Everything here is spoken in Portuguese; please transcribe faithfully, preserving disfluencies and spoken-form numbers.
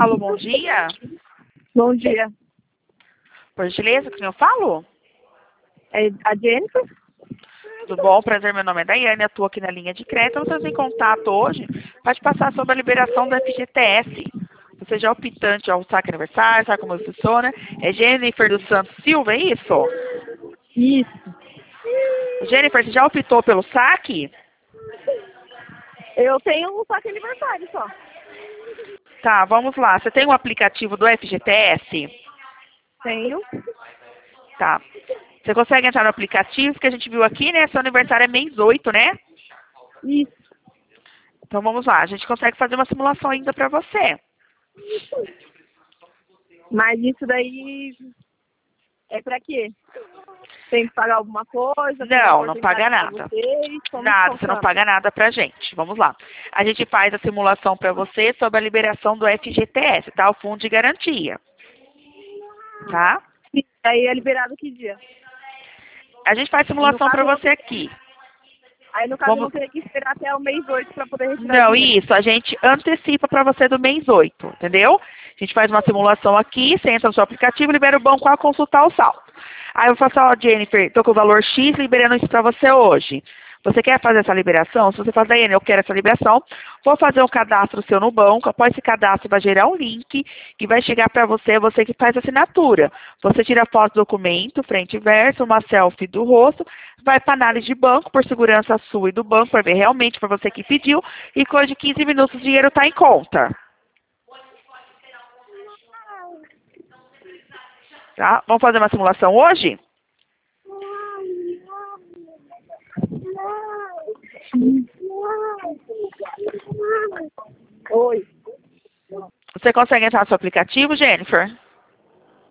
Alô, bom dia. Bom dia. Por gentileza, com quem eu falo? É a Jennifer? Tudo bom? Prazer, meu nome é Daiane, atuo aqui na linha de crédito. Estamos em contato hoje para te passar sobre a liberação do F G T S. Você já é optante ao saque aniversário, sabe como funciona? É Jennifer dos Santos Silva, é isso? Isso. Jennifer, você já optou pelo saque? Eu tenho um saque aniversário só. Tá, vamos lá. Você tem um aplicativo do F G T S? Tenho. Tá. Você consegue entrar no aplicativo que a gente viu aqui, né? Seu aniversário é mês oito, né? Isso. Então vamos lá. A gente consegue fazer uma simulação ainda para você. Mas isso daí é pra quê? Tem que pagar alguma coisa? Tem uma Não, não porcentagem paga pra nada. vocês? Como que Nada, você não funciona? paga nada pra gente. Vamos lá. A gente faz a simulação para você sobre a liberação do F G T S, tá? O Fundo de Garantia. Tá? Sim. Aí é liberado que dia? A gente faz Aí no simulação caso para eu não, você aqui. aí, no caso, eu Vamos... não teria que esperar até o mês oito pra poder retirar o Não, dinheiro. isso. A gente antecipa para você do mês oito, entendeu? A gente faz uma simulação aqui, você entra no seu aplicativo, libera o banco a consultar o saldo. Aí eu faço, ó, Jennifer, tô com o valor X liberando isso para você hoje. Você quer fazer essa liberação? Se você fala, Daiane, eu quero essa liberação, vou fazer um cadastro seu no banco. Após esse cadastro, vai gerar um link que vai chegar para você, você que faz a assinatura. Você tira foto do documento, frente e verso, uma selfie do rosto, vai para análise de banco, por segurança sua e do banco, para ver realmente para você que pediu, e coisa de quinze minutos o dinheiro está em conta. Tá? Vamos fazer uma simulação hoje? Oi. Você consegue entrar no seu aplicativo, Jennifer?